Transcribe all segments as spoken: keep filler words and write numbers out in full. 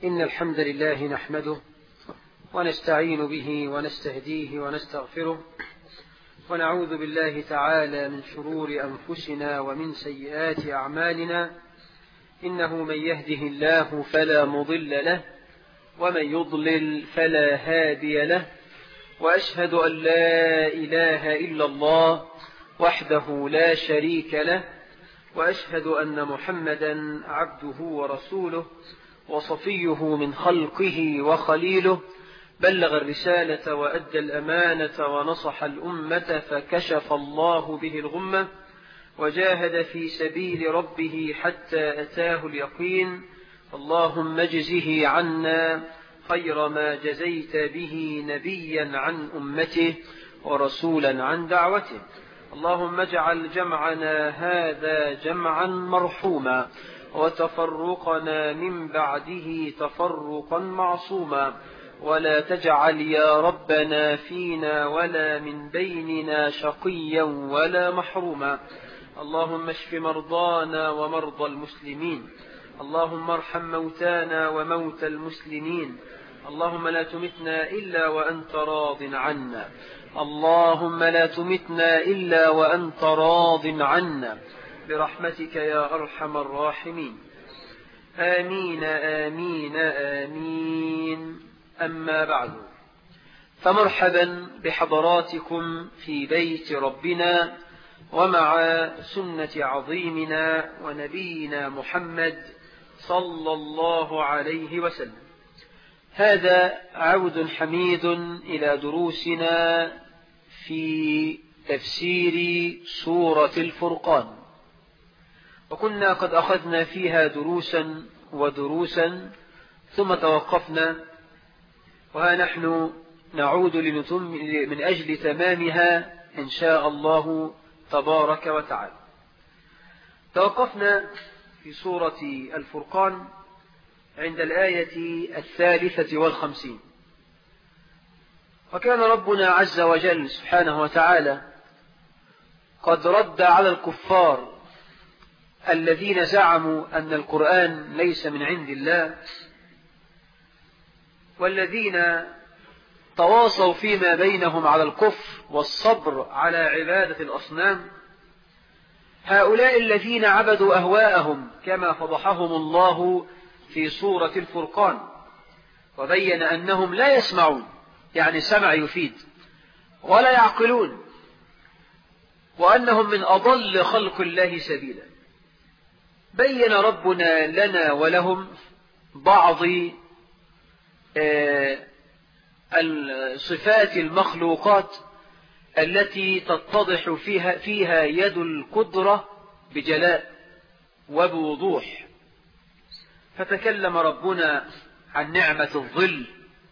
إن الحمد لله نحمده ونستعين به ونستهديه ونستغفره ونعوذ بالله تعالى من شرور أنفسنا ومن سيئات أعمالنا. إنه من يهده الله فلا مضل له ومن يضلل فلا هادي له، وأشهد أن لا إله إلا الله وحده لا شريك له، وأشهد أن محمدا عبده ورسوله وصفيه من خلقه وخليله، بلغ الرسالة وأدى الأمانة ونصح الأمة فكشف الله به الغمة، وجاهد في سبيل ربه حتى أتاه اليقين. اللهم اجزه عنا خير ما جزيت به نبيا عن أمته ورسولا عن دعوته. اللهم اجعل جمعنا هذا جمعا مرحوما وتفرقنا من بعده تفرقا معصوما، ولا تجعل يا ربنا فينا ولا من بيننا شقيا ولا محروما. اللهم اشف مرضانا ومرضى المسلمين، اللهم ارحم موتانا وموتى المسلمين، اللهم لا تمتنا إلا وأنت راض عنا، اللهم لا تمتنا إلا وأنت راض عنا برحمتك يا أرحم الراحمين. آمين آمين آمين. أما بعد، فمرحبا بحضراتكم في بيت ربنا ومع سنة عظيمنا ونبينا محمد صلى الله عليه وسلم. هذا عود حميد إلى دروسنا في تفسير سورة الفرقان، وكنا قد أخذنا فيها دروسا ودروسا ثم توقفنا، وها نحن نعود لنتم من أجل تمامها إن شاء الله تبارك وتعالى. توقفنا في سورة الفرقان عند الآية الثالثة والخمسين، وكان ربنا عز وجل سبحانه وتعالى قد رد على الكفار الذين زعموا أن القرآن ليس من عند الله، والذين تواصوا فيما بينهم على الكفر والصبر على عبادة الأصنام. هؤلاء الذين عبدوا أهواءهم كما فضحهم الله في سورة الفرقان، وبين أنهم لا يسمعون، يعني سمع يفيد، ولا يعقلون، وأنهم من أضل خلق الله سبيلا. بين ربنا لنا ولهم بعض الصفات المخلوقات التي تتضح فيها, فيها يد القدرة بجلاء وبوضوح. فتكلم ربنا عن نعمة الظل،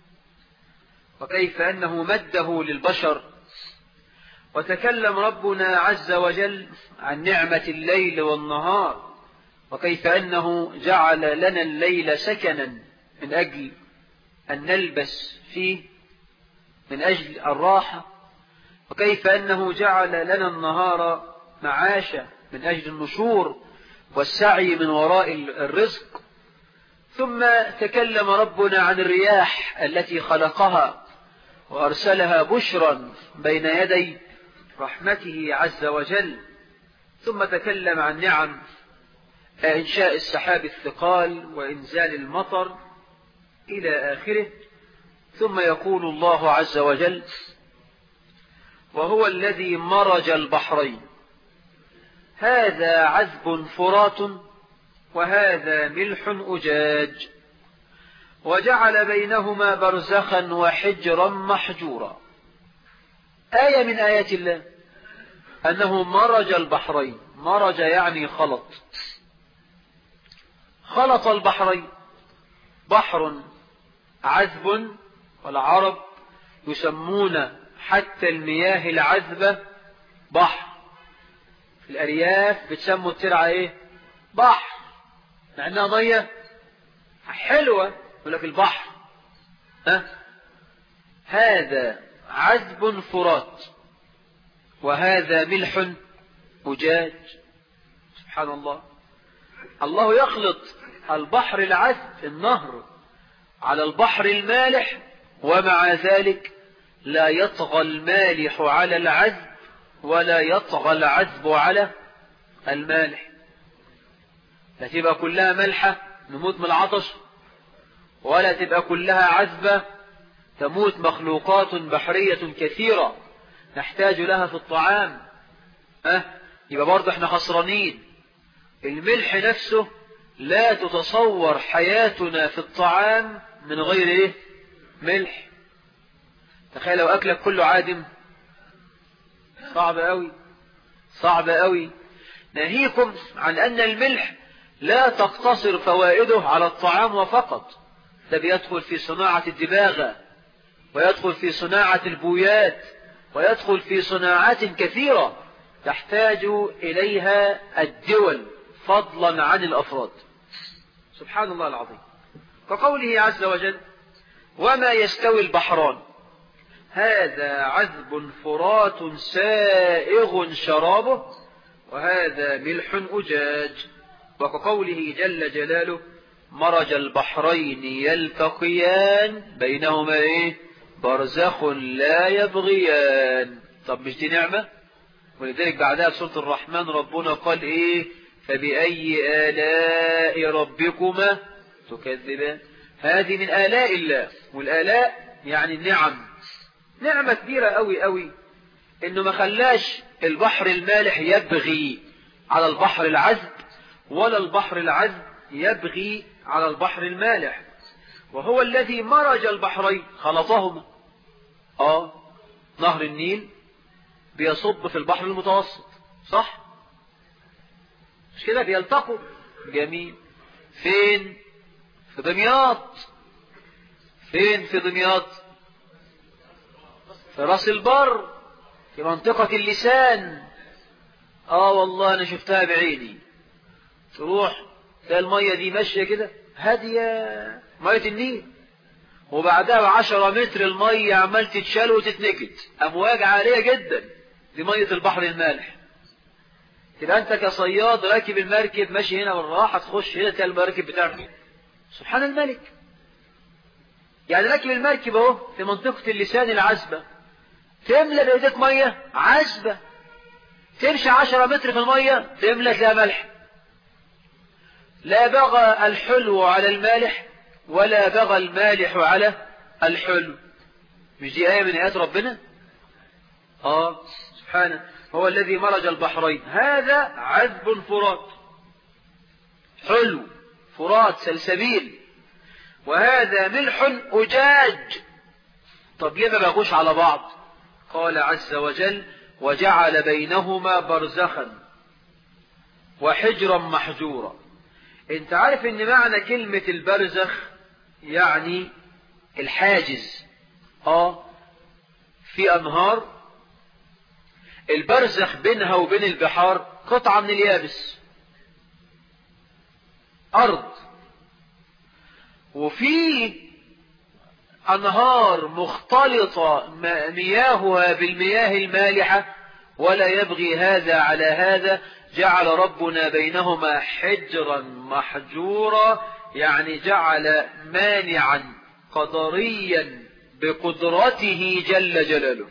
وكيف أنه مده للبشر، وتكلم ربنا عز وجل عن نعمة الليل والنهار، وكيف أنه جعل لنا الليل سكنا من أجل أن نلبس فيه من أجل الراحة، وكيف أنه جعل لنا النهار معاشا من أجل النشور والسعي من وراء الرزق. ثم تكلم ربنا عن الرياح التي خلقها وأرسلها بشرا بين يدي رحمته عز وجل. ثم تكلم عن نعم إنشاء السحاب الثقال وإنزال المطر إلى آخره. ثم يقول الله عز وجل: وهو الذي مرج البحرين هذا عذب فرات وهذا ملح أجاج وجعل بينهما برزخا وحجرا محجورا. آية من آيات الله أنه مرج البحرين. مرج يعني خلط، خلط البحرين، بحر عذب، والعرب يسمون حتى المياه العذبة بحر. في الأرياف بتسموا الترعة ايه؟ بحر، مع انها مية حلوة، يقول لك البحر. ها؟ هذا عذب فرات وهذا ملح أجاج. سبحان الله، الله يخلط البحر العذب النهر على البحر المالح، ومع ذلك لا يطغى المالح على العذب ولا يطغى العذب على المالح. لا تبقى كلها ملحة نموت من العطش، ولا تبقى كلها عذبة تموت مخلوقات بحرية كثيرة نحتاج لها في الطعام. أه؟ يبقى برضه احنا خسرانين. الملح نفسه لا تتصور حياتنا في الطعام من غير ايه؟ ملح. تخيل لو أكلك كله عادم، صعب قوي صعب قوي. ناهيكم عن أن الملح لا تقتصر فوائده على الطعام فقط، ده بيدخل في صناعة الدباغة، ويدخل في صناعة البويات، ويدخل في صناعات كثيرة تحتاج إليها الدول فضلا عن الأفراد. سبحان الله العظيم. كقوله عز وجل: وما يستوي البحران هذا عذب فرات سائغ شرابه وهذا ملح أجاج. وكقوله جل جلاله: مرج البحرين يلتقيان بينهما ايه؟ برزخ لا يبغيان. طب مش دي نعمة؟ ولذلك بعدها في سورة الرحمن ربنا قال ايه؟ فبأي آلاء ربكما تكذبان. هذه من آلاء الله، والآلاء يعني النعم. نعمة كبيرة قوي قوي انه ما خلاش البحر المالح يبغي على البحر العذب، ولا البحر العذب يبغي على البحر المالح. وهو الذي مرج البحرين، خلطهما. اه نهر النيل بيصب في البحر المتوسط، صح؟ مش كده بيلتقوا؟ جميل. فين؟ في دمياط. فين في دمياط؟ في راس البر، في منطقة اللسان. اه والله انا شفتها بعيني. تروح تلاقي المية دي ماشية كده هادية، مية النيل، وبعدها بعشرة متر المية عمال تتشال وتتنكت، امواج عالية جدا. دي مية البحر المالح. تبقى انت كصياد راكب المركب ماشي هنا بالراحة، تخش هنا تلاقي المركب بتاعك. سبحان الملك. يعني راكب المركب اهو في منطقة اللسان العذبة، تملى بايديك مية عذبة، تمشي عشرة متر في المية تملى تلاقي ملح. لا بغى الحلو على المالح ولا بغى المالح على الحلو. مش دي آية من آيات ربنا؟ آه سبحانه. هو الذي مرج البحرين هذا عذب فرات، حلو فرات سلسبيل، وهذا ملح أجاج. طب ليه ما بغوش على بعض؟ قال عز وجل: وجعل بينهما برزخا وحجرا محجورا. انت عارف ان معنى كلمة البرزخ يعني الحاجز. اه في انهار البرزخ بينها وبين البحار قطعة من اليابس، ارض. وفي انهار مختلطة مياهها بالمياه المالحة، ولا يبغي هذا على هذا. جعل ربنا بينهما حجرا محجورا، يعني جعل مانعا قدريا بقدرته جل جلاله.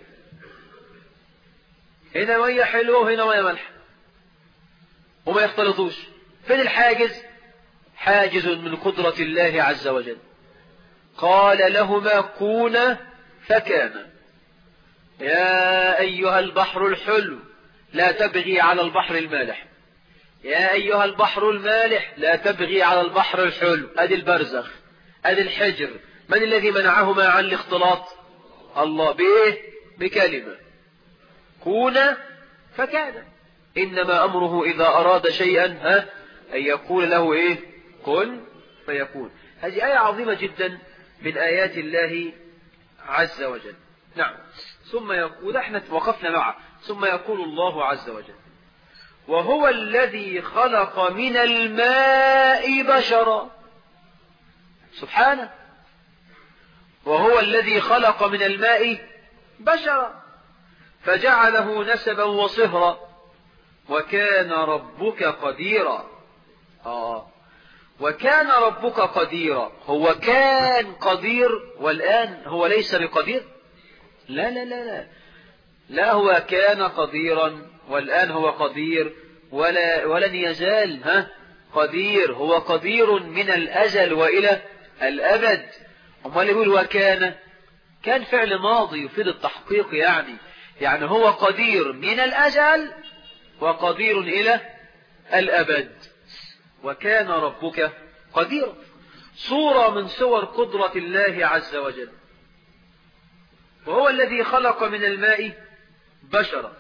هنا مية حلوة وهنا مية مالحة وما يختلطوش. فين الحاجز؟ حاجز من قدرة الله عز وجل. قال لهما كونا فكانا. يا أيها البحر الحلو لا تبغي على البحر المالح، يا أيها البحر المالح لا تبغي على البحر الحلو. أدي البرزخ، أدي الحجر. من الذي منعهما عن الاختلاط؟ الله. بإيه؟ بكلمة كونا فكان. إنما أمره إذا أراد شيئا ها أن يقول له إيه؟ كن فيكون. هذه آية عظيمة جدا من آيات الله عز وجل. نعم. ثم يقول، احنا وقفنا معه. ثم يقول الله عز وجل: وهو الذي خلق من الماء بشرا. سبحانه. وهو الذي خلق من الماء بشرا فجعله نسبا وصهرا وكان ربك قديرا. آه. وكان ربك قديرا. هو كان قدير والآن هو ليس بقدير؟ لا لا لا لا لا، هو كان قديرا والآن هو قدير، ولا ولن يزال ها قدير. هو قدير من الأزل وإلى الأبد. أمال يقول وكان، كان فعل ماضي يفيد التحقيق، يعني يعني هو قدير من الأزل وقدير إلى الأبد. وكان ربك قديرا، صورة من صور قدرة الله عز وجل. وهو الذي خلق من الماء بشرا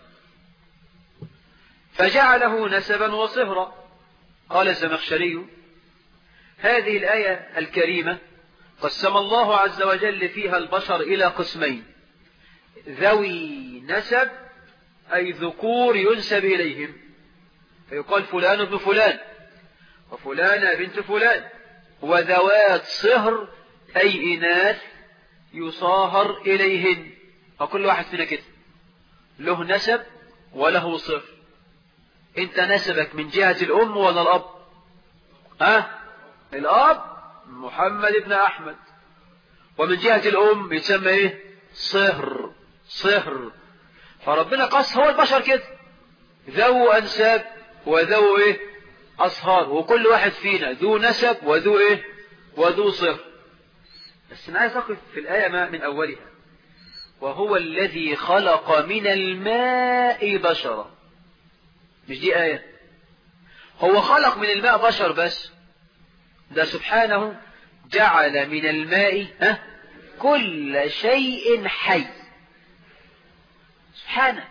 فجعله نسبا وصهرا. قال الزمخشري: هذه الآية الكريمة قسم الله عز وجل فيها البشر إلى قسمين: ذوي نسب أي ذكور ينسب إليهم، فيقال فلان ابن فلان وفلانة بنت فلان، وذوات صهر أي إناث يصاهر إليهن. فكل واحد فينا كده له نسب وله صهر. انت نسبك من جهة الأم ولا الأب؟ ها؟ الأب محمد بن أحمد، ومن جهة الأم يتسمى ايه؟ صهر. صهر. فربنا قص هو البشر كده ذو أنساب وذو ايه؟ أصهار، وكل واحد فينا ذو نسب وذو ايه؟ وذو صهر. بس أنا عايز أقف في الآية من أولها: وهو الذي خلق من الماء بشرا. مش دي آية؟ هو خلق من الماء بشر بس، ده سبحانه جعل من الماء ها كل شيء حي. سبحانه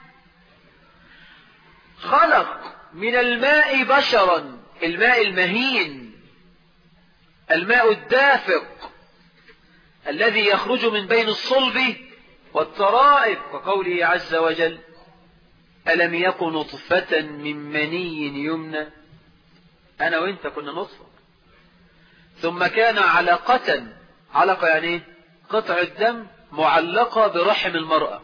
خلق من الماء بشرا، الماء المهين، الماء الدافق الذي يخرج من بين الصلب والترائب، كقوله عز وجل: ألم يكن نطفة من مني يمنى. أنا وإنت كنا نطفة، ثم كان علقة. علقة يعني ايه؟ قطع الدم معلقة برحم المرأة.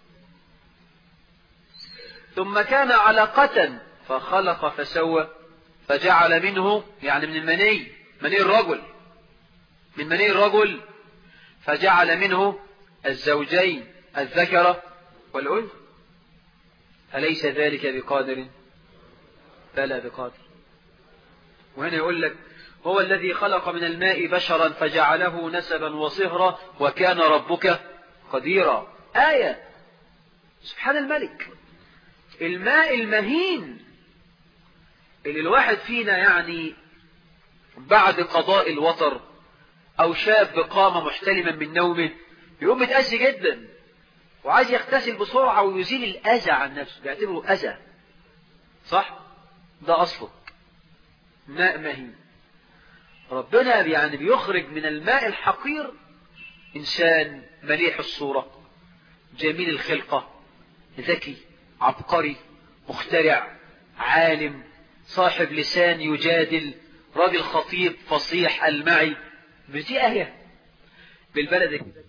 ثم كان علقة فخلق فسوى فجعل منه، يعني من المني، مني الرجل، من مني الرجل فجعل منه الزوجين الذكر والأنثى. أليس ذلك بقادر؟ بلى بقادر. وهنا يقول لك: هو الذي خلق من الماء بشرا فجعله نسبا وصهرا وكان ربك قديرا. آية. سبحان الملك. الماء المهين اللي الواحد فينا يعني بعد قضاء الوطر أو شاب قام محتلما من نومه يقوم متأذي جدا وعايز يغتسل بسرعة ويزيل الأذى عن نفسه، بيعتبره أذى. صح؟ ده أصله ماء مهين. ربنا يعني بيخرج من الماء الحقير إنسان مليح الصورة، جميل الخلقة، ذكي، عبقري، مخترع، عالم، صاحب لسان يجادل، راجل خطيب فصيح المعي. مش دي آية بالبلد كده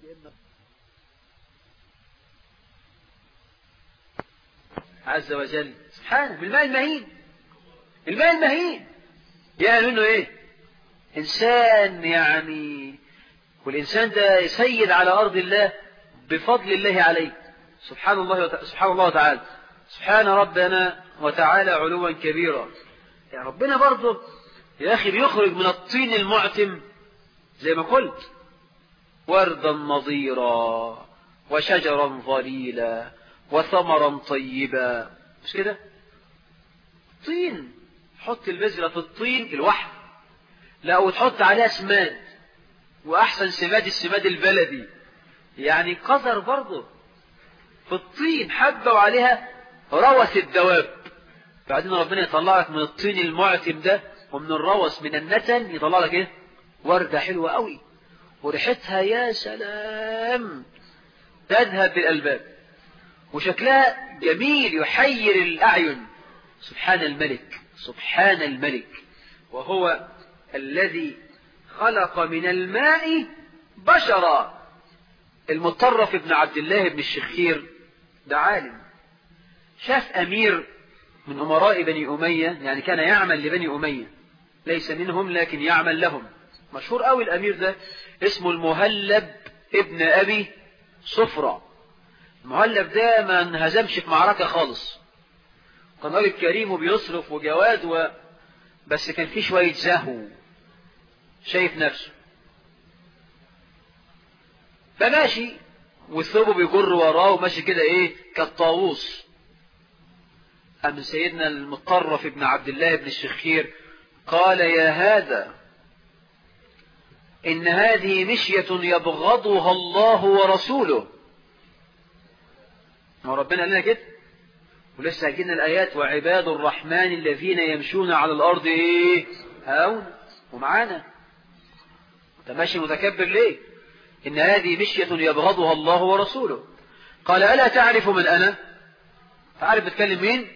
عز وجل سبحانه بالماء المهين. الماء المهين يعني انه ايه؟ انسان يعني، والانسان ده سيد على ارض الله بفضل الله عليه. سبحان الله وت... سبحان الله وتعالى. سبحان ربنا وتعالى علوا كبيرا. يعني ربنا برضه يا اخي بيخرج من الطين المعتم زي ما قلت وردا نضيرا وشجرا ظليلا وثمرا طيبا. مش كده؟ طين، حط البذرة في الطين الوحد، لا وتحط عليها سماد، واحسن سماد السماد البلدي، يعني قذر برضه في الطين حبة وعليها روث الدواب. بعدين ربنا يطلع لك من الطين المعتم ده ومن الروث من النتن يطلع لك ايه؟ وردة حلوة قوي وريحتها يا سلام تذهب بالألباب وشكلها جميل يحير الأعين. سبحان الملك. سبحان الملك. وهو الذي خلق من الماء بشرا. المطرف ابن عبد الله بن الشخير ده عالم، شاف أمير من أمراء بني أمية، يعني كان يعمل لبني أمية، ليس منهم لكن يعمل لهم. مشهور قوي الأمير ده، اسمه المهلب ابن أبي صفرة. المهلب ده ما انهزمش في معركة خالص، كان راجل كريم وبيصرف وجواد و... بس كان فيه شوية زهو، شايف نفسه، فماشي والثوب بيجر وراه وماشي كده ايه كالطاووس. أم سيدنا المطرف ابن عبد الله بن الشخير قال: يا هذا، إن هذه مشية يبغضها الله ورسوله. ما ربنا قال لنا كده، ولسه هجينا الآيات: وعباد الرحمن الذين يمشون على الأرض إيه هون. ومعانا أنت ماشي متكبر ليه؟ إن هذه مشية يبغضها الله ورسوله. قال: ألا تعرف من أنا؟ تعرف بتكلم مين؟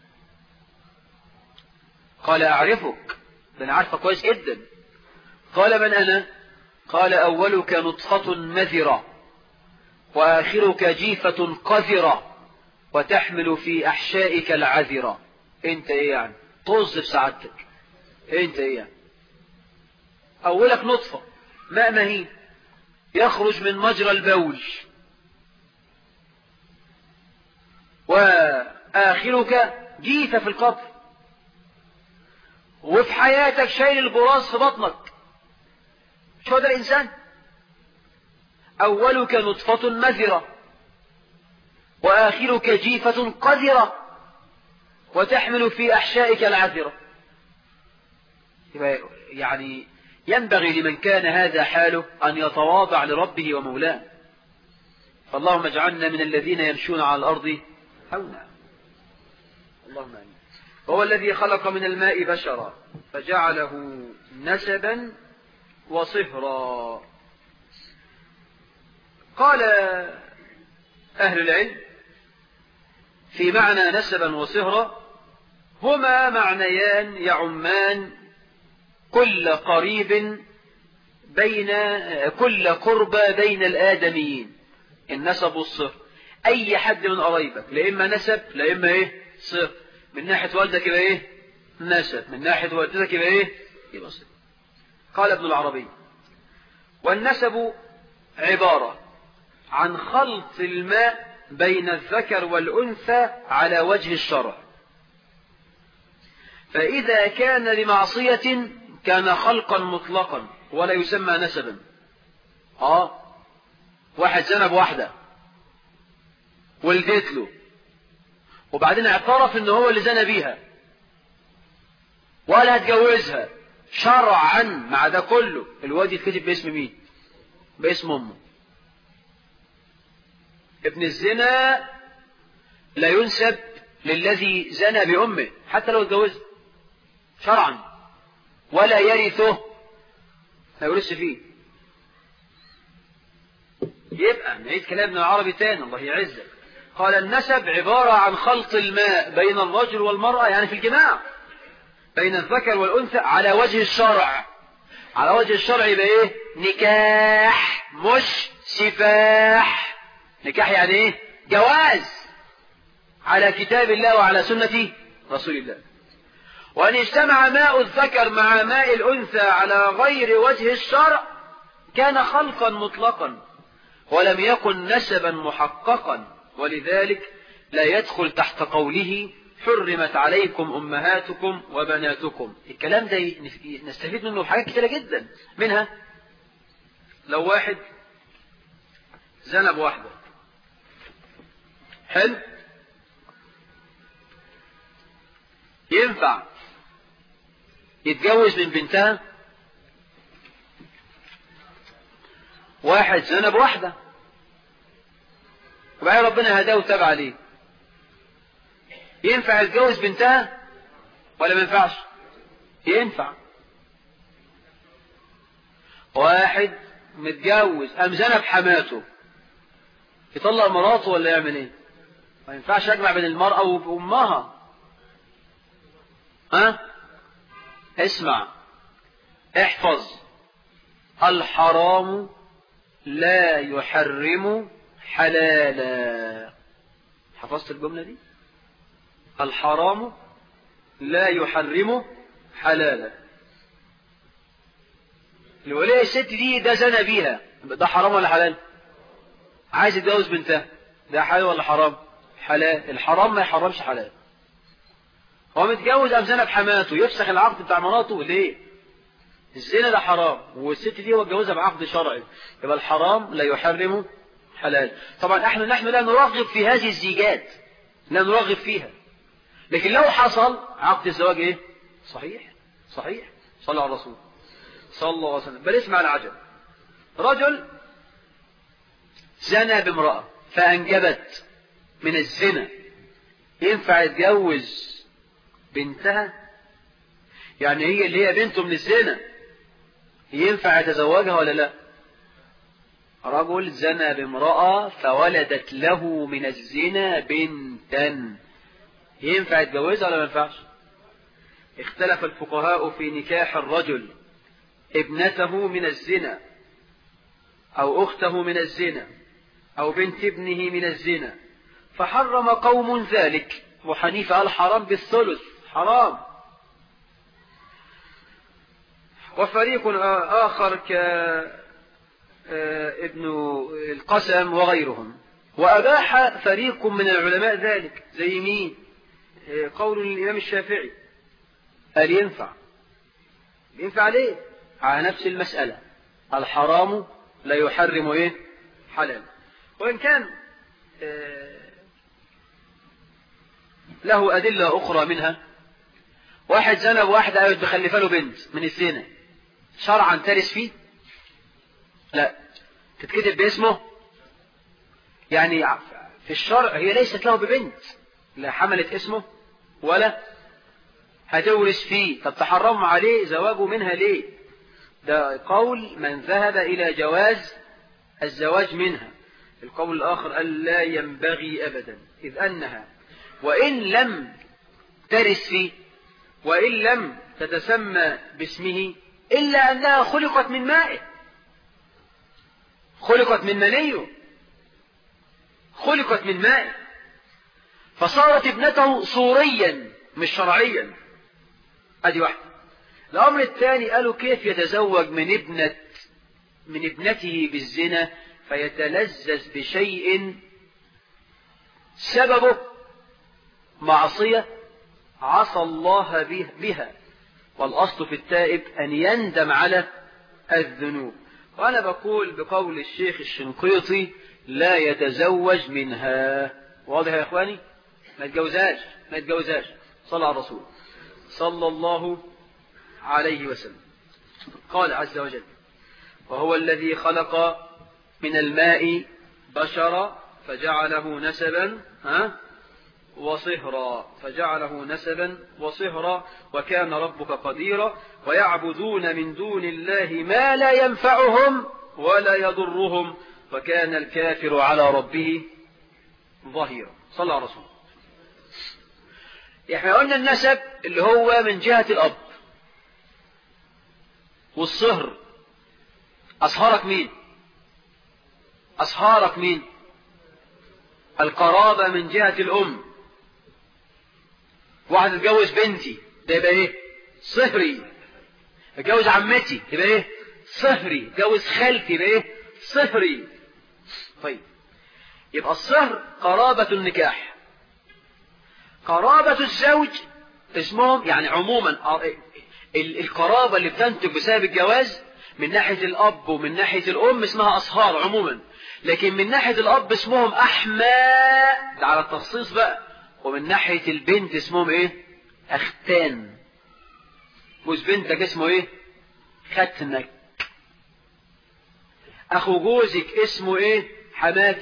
قال: أعرفك، ده أنا عارفك كويس جدا. قال: من أنا؟ قال: أولك نطفة مذرة، وآخرك جيفة قذرة، وتحمل في أحشائك العذرة. أنت إيه يعني؟ طز في سعادتك. أنت إيه يعني؟ أولك نطفة ماء مهين يخرج من مجرى البول، وآخرك جيفة في القبر، وفي حياتك شايل البراز في بطنك. مش هو ده الإنسان؟ أولك نطفة مذرة، وآخرك جيفة قذرة، وتحمل في أحشائك العذرة. يعني ينبغي لمن كان هذا حاله أن يتواضع لربه ومولاه. فاللهم اجعلنا من الذين يمشون على الأرض هونا. اللهم آمين. هو الذي خلق من الماء بشرا فجعله نسبا وصهرا. قال أهل العلم في معنى نسبا وصهرا هما معنيان يعمان كل قريب بين كل قربى بين الآدميين. النسب والصهر، أي حد من قرايبك لا إما نسب لا إما إيه صهر. من ناحية والدك يبقى إيه نسب، من ناحية والدتك يبقى إيه يبقى صهر. قال ابن العربي: والنسب عبارة عن خلط الماء بين الذكر والأنثى على وجه الشرع، فإذا كان لمعصية كان خلقا مطلقا ولا يسمى نسبا. آه واحد زنى بواحدة ولدت له، وبعدين اعترف ان هو اللي زنى بيها ولا هتجوزها شرعا، مع ده كله الواد يتكتب باسم مين؟ باسم امه. ابن الزنا لا ينسب للذي زنى بأمه حتى لو اتجوزها شرعا، ولا يرثه، لا يورث فيه. يبقى نعيد كلام ابن العربي تاني الله يعزك. قال: النسب عبارة عن خلط الماء بين الرجل والمرأة، يعني في الجماع بين الذكر والأنثى على وجه الشرع. على وجه الشرع يبقى ايه؟ نكاح مش سفاح. نكاح يعني ايه؟ جواز على كتاب الله وعلى سنة رسول الله. وأن اجتمع ماء الذكر مع ماء الأنثى على غير وجه الشرع كان خلقا مطلقا ولم يكن نسبا محققا، ولذلك لا يدخل تحت قوله: حرمت عليكم أمهاتكم وبناتكم. الكلام ده نستفيد منه حاجات كتيرة جدا، منها لو واحد زنى بواحدة حلو، ينفع يتجوز من بنتها؟ واحد زنى بواحدة وبعدين ربنا هداه وتاب عليه، ينفع يتجوز بنتها ولا ما ينفعش؟ ينفع. واحد متجوز قام زنى بحماته، يطلق مراته ولا يعمل ايه؟ ما ينفعش يجمع بين المرأة وأمها. ها اسمع احفظ: الحرام لا يحرم حلالا. حفظت الجملة دي؟ الحرام لا يحرم حلالا. الولية الست دي ده زنى بيها، ده حرام ولا حلال؟ عايز يتجوز بنتها، ده حلال ولا حرام؟ حلال. الحرام ما يحرمش حلال. هو متجوز أم زنى بحماته، يفسخ العقد بتاع مراته ليه؟ الزنا ده حرام، والست دي هو اتجوزها بعقد شرعي، يبقى الحرام لا يحرم حلال. طبعا احنا نحن لا نرغب في هذه الزيجات، لا نرغب فيها، لكن لو حصل عقد الزواج ايه؟ صحيح صحيح. صلى على الرسول صلى الله عليه وسلم. بل اسمع العجب، رجل زنى بامرأة فأنجبت من الزنا، ينفع يتجوز بنتها؟ يعني هي اللي هي بنته من الزنا ينفع يتزوجها ولا لا؟ رجل زنى بامرأة فولدت له من الزنا بنتا، ينفع يتجوزها ولا ما ينفعش؟ اختلف الفقهاء في نكاح الرجل ابنته من الزنا أو أخته من الزنا أو بنت ابنه من الزنا، فحرم قوم ذلك، وحنيفة قال حرام بالثلث، حرام. وفريق آخر كابن القسم وغيرهم، وأباح فريق من العلماء ذلك، زي مين؟ قول الإمام الشافعي قال ينفع. ينفع ليه؟ على نفس المسألة، الحرام لا يحرم ايه؟ حلال. وإن كان له أدلة أخرى، منها واحد زنى بواحدة قاعد بخلفة له بنت من الزنا، شرعا ترث فيه؟ لا، تتكتب باسمه، يعني في الشرع هي ليست له ببنت، لا حملت اسمه ولا هتورث فيه. طب تحرم عليه زواجه منها ليه؟ ده قول من ذهب إلى جواز الزواج منها. القول الآخر قال لا ينبغي أبدا، إذ أنها وإن لم ترث فيه وإن لم تتسمى باسمه إلا أنها خلقت من مائه، خلقت من منيه، خلقت من مائه، فصارت ابنته صوريا مش شرعيا. ادي واحدة. الأمر الثاني قالوا كيف يتزوج من ابنة من ابنته بالزنا فيتلذذ بشيء سببه معصية عصى الله بها، والأصل في التائب أن يندم على الذنوب. وأنا بقول بقول الشيخ الشنقيطي لا يتزوج منها. واضح يا إخواني؟ ما يتجوزاش ما يتجوزاش. صلى على الرسول صلى الله عليه وسلم. قال عز وجل وهو الذي خلق من الماء بشرا فجعله نسبا ها وصهرا فجعله نسبا وصهرا وكان ربك قديرا ويعبدون من دون الله ما لا ينفعهم ولا يضرهم وكان الكافر على ربه ظهيرا. صلى على الرسول. احنا قلنا النسب اللي هو من جهة الأب، والصهر أصهارك مين؟ أصهارك مين؟ القرابة من جهة الأم. واحد اتجوز بنتي ده يبقى ايه؟ صهري. اتجوز عمتي يبقى ايه؟ صهري. اتجوز خالتي يبقى ايه؟ صهري. طيب، يبقى الصهر قرابة النكاح. قرابة الزوج اسمهم يعني عموما القرابة اللي بتنتج بسبب الجواز من ناحية الأب ومن ناحية الأم اسمها أصهار عموما، لكن من ناحية الأب اسمهم أحماء، ده على التخصيص بقى، ومن ناحية البنت اسمهم ايه؟ أختان. جوز بنتك اسمه ايه؟ ختنك. أخو جوزك اسمه ايه؟ حماك.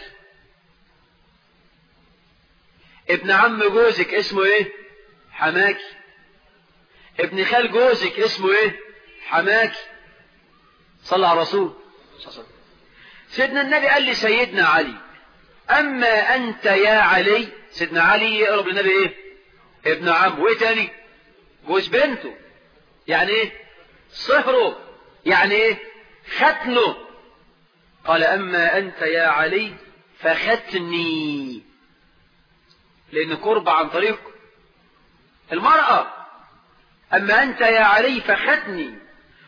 ابن عم جوزك اسمه ايه؟ حماك. ابن خال جوزك اسمه ايه؟ حماك. صلى على الرسول. سيدنا النبي قال لي سيدنا علي اما انت يا علي، سيدنا علي يقرب للنبي ايه؟ ابن عم. وايه تاني؟ جوز بنته. يعني ايه؟ صهره. يعني ايه؟ ختنه. قال اما انت يا علي فختني، لان قرب عن طريق المرأة. اما انت يا علي فختني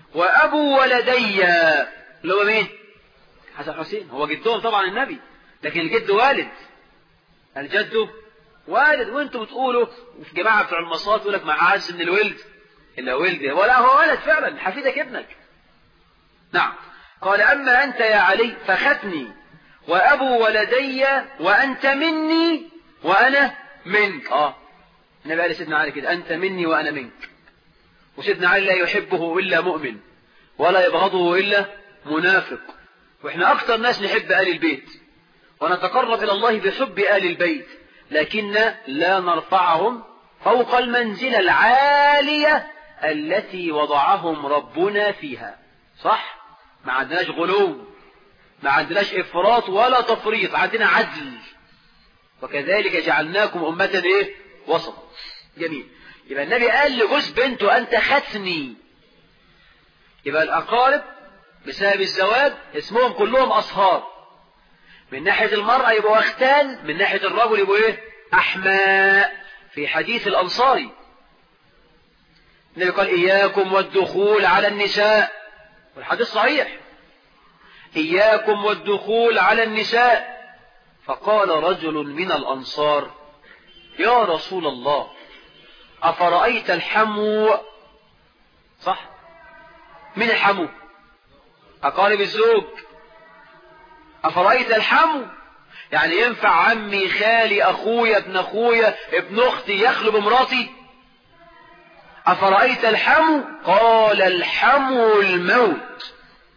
وأبو ولدي اللي هو مين؟ حسن حسين. هو جدهم طبعا النبي، لكن الجد والد، الجد والد. وانتم بتقولوا في جماعة بتوع المصات يقول لك ما عاز من الولد إلا ولد، ولا هو ولد فعلا، حفيدك ابنك. نعم. قال أما أنت يا علي فختني وأبو ولدي وأنت مني وأنا منك. آه النبي قال سيدنا علي كده، أنت مني وأنا منك. وسيدنا علي لا يحبه إلا مؤمن ولا يبغضه إلا منافق. وإحنا أكثر ناس نحب آل البيت ونتقرب إلى الله بحب آل البيت، لكن لا نرفعهم فوق المنزلة العالية التي وضعهم ربنا فيها. صح؟ ما عندناش غلو، ما عندناش إفراط ولا تفريط، عندنا عدل. وكذلك جعلناكم أمة إيه؟ وسط. جميل. يبقى النبي قال لجوز بنته أنت ختني. يبقى الأقارب بسبب الزواج اسمهم كلهم أصهار. من ناحية المرأة يبقوا أختان، من ناحية الرجل يبقوا إيه؟ أحماء. في حديث الأنصاري النبي قال إياكم والدخول على النساء، والحديث صحيح، إياكم والدخول على النساء. فقال رجل من الأنصار يا رسول الله أفرأيت الحمو؟ صح؟ من الحمو؟ أقارب الزوج. أفرأيت الحمو يعني ينفع عمي خالي أخويا ابن أخويا ابن أختي يخلب امراتي؟ أفرأيت الحمو؟ قال الحمو الموت.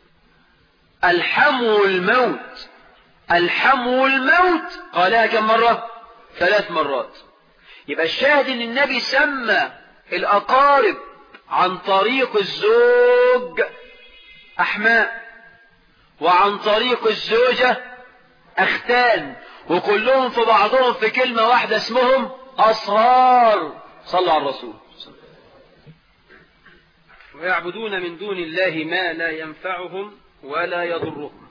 الحمو الموت. الحمو الموت قالها كم مرة؟ ثلاث مرات. يبقى الشاهد ان النبي سمى الأقارب عن طريق الزوج أحماء، وعن طريق الزوجة أختان، وكلهم في بعضهم في كلمة واحدة اسمهم أصهار. صلوا على الرسول. ويعبدون من دون الله ما لا ينفعهم ولا يضرهم.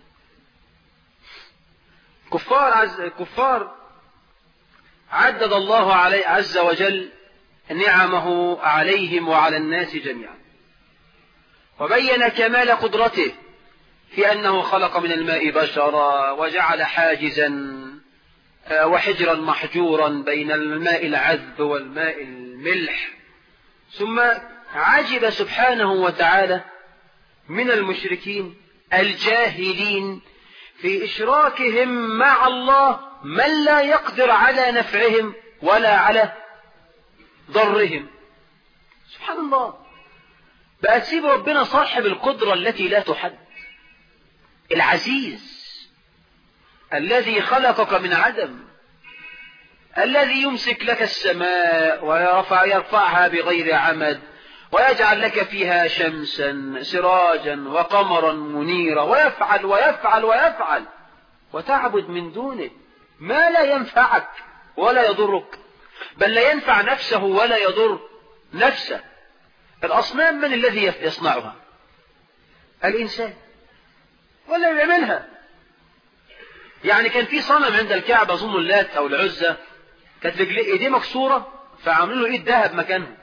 كفار عز... كفار عدد الله عليه عز وجل نعمه عليهم وعلى الناس جميعا، وبين كمال قدرته في أنه خلق من الماء بشرا وجعل حاجزا وحجرا محجورا بين الماء العذب والماء الملح. ثم عجب سبحانه وتعالى من المشركين الجاهلين في إشراكهم مع الله من لا يقدر على نفعهم ولا على ضرهم. سبحان الله. بقى تسيب ربنا صاحب القدرة التي لا تحد، العزيز الذي خلقك من عدم، الذي يمسك لك السماء ويرفع يرفعها بغير عمد، ويجعل لك فيها شمسا سراجا وقمرا منيرا، ويفعل ويفعل ويفعل، وتعبد من دونه ما لا ينفعك ولا يضرك، بل لا ينفع نفسه ولا يضر نفسه. الأصنام من الذي يصنعها؟ الإنسان، ولا يعملها. يعني كان في صنم عند الكعبة أظن اللات أو العزة، كانت رجليه ايديه مكسورة فعملوا له ايد ذهب مكانها.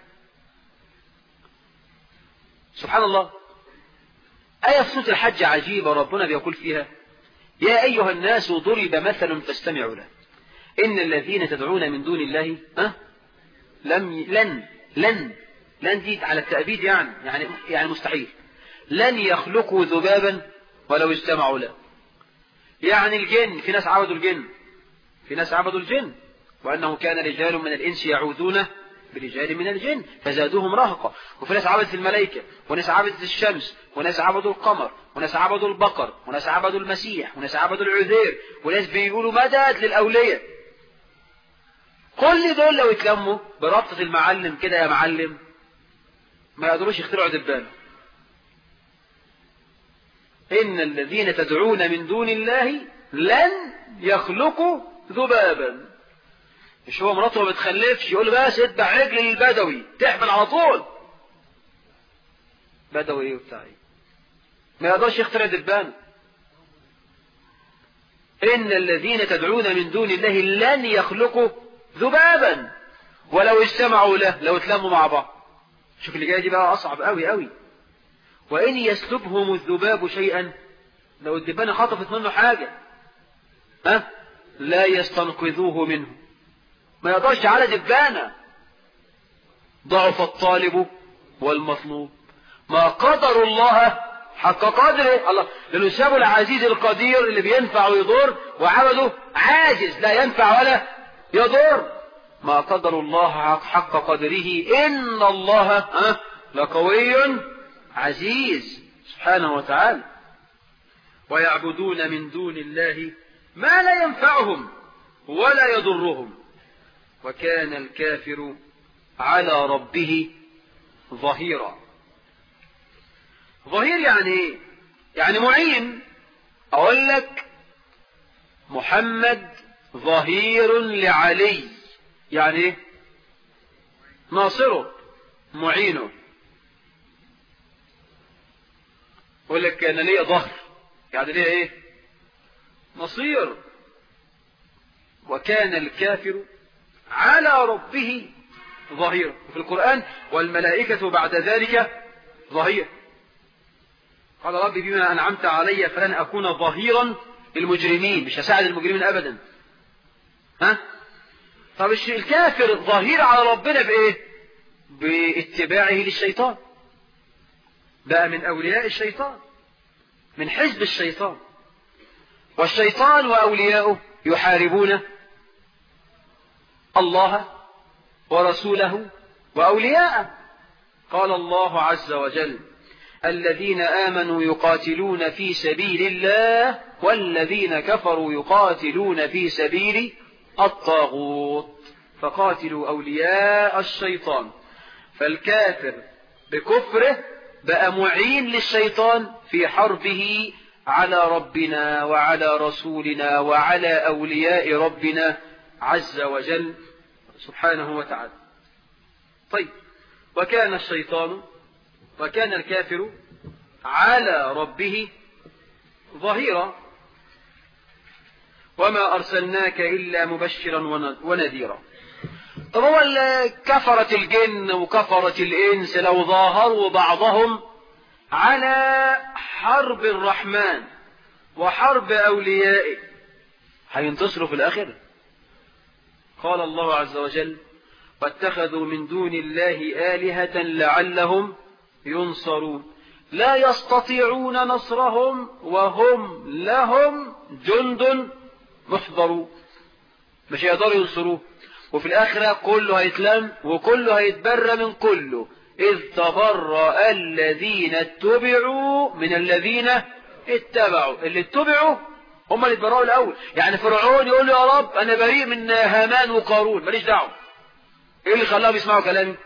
سبحان الله. آية في سورة الحج عجيبة، ربنا بيقول فيها يا أيها الناس ضرب مثل فاستمعوا له إن الذين تدعون من دون الله أه؟ لم ي... لن لن لن دي على التأبيد، يعني يعني يعني مستحيل. لن يخلقوا ذبابا ولو اجتمعوا له. يعني الجن، في ناس عبدوا الجن، في ناس عبدوا الجن، وأنه كان رجال من الإنس يعوذون برجال من الجن فزادوهم رهقا. وفي ناس عبدت الملائكة، وناس عبدت الشمس، وناس عبدوا القمر، وناس عبدوا البقر، وناس عبدوا المسيح، وناس عبدوا العذير، وناس بيقولوا مدد للأولياء. كل دول لو يتلموا بربطة المعلم كده يا معلم ما يقدروش يخترعوا دبانة. إن الذين تدعون من دون الله لن يخلقوا ذبابا. مش هو مراته ما بتخلفش يقول بس اتبع عجل للبدوي تحمل على طول. بدوي ايه وبتاع ايه؟ ما يقدرش يخترع دبان. إن الذين تدعون من دون الله لن يخلقوا ذبابا ولو اجتمعوا له، لو اتلموا مع بعض. شوف اللي جاي دي بقى أصعب قوي قوي. وإن يسلبهم الذباب شيئا، لو الدبانة خطفت منه حاجة ها لا يستنقذوه منه، ما يقدرش على دبانة. ضعف الطالب والمطلوب، ما قدر الله حق قدره. الله لأنه سابوا العزيز القدير اللي بينفع ويضر، وعبده عاجز لا ينفع ولا يضر. ما قدر الله حق قدره، إن الله لقوي عزيز سبحانه وتعالى. ويعبدون من دون الله ما لا ينفعهم ولا يضرهم، وكان الكافر على ربه ظهيرا. ظهير يعني ايه؟ يعني معين. اقول لك محمد ظهير لعلي، يعني ايه؟ ناصره معينه. اقول لك كان لي ظهر، يعني ليه ايه؟ نصير. وكان الكافر على ربه ظهير. في القرآن والملائكة بعد ذلك ظهير. قال ربي بما أنعمت علي فلن أكون ظهيرا للمجرمين، مش هساعد المجرمين أبدا. ها؟ طب الكافر ظهير على ربنا بإيه؟ باتباعه للشيطان، بقى من أولياء الشيطان، من حزب الشيطان. والشيطان وأولياؤه يحاربون الله ورسوله وأولياءه. قال الله عز وجل الذين آمنوا يقاتلون في سبيل الله والذين كفروا يقاتلون في سبيل الطاغوت فقاتلوا أولياء الشيطان. فالكافر بكفره بقى معين للشيطان في حربه على ربنا وعلى رسولنا وعلى أولياء ربنا عز وجل سبحانه وتعالى. طيب، وكان الشيطان وكان الكافر على ربه ظهيرا. وما أرسلناك إلا مبشرا ونذيرا. طب هو كفرة الجن وكفرة الإنس لو ظاهروا بعضهم على حرب الرحمن وحرب أوليائه هينتصروا في الآخرة؟ قال الله عز وجل واتخذوا من دون الله آلهة لعلهم ينصرون لا يستطيعون نصرهم وهم لهم جند محضرون. مش هيقدروا ينصروه، وفي الآخرة كله هيتلم وكله هيتبرى من كله. إذ تبرأ الذين اتبعوا من الذين اتبعوا. اللي اتبعوا هم اللي اتبرأوا الأول. يعني فرعون يقول له يا رب أنا بريء من هامان وقارون، ماليش دعوة. إيه اللي خلاهم يسمعوا كلامي؟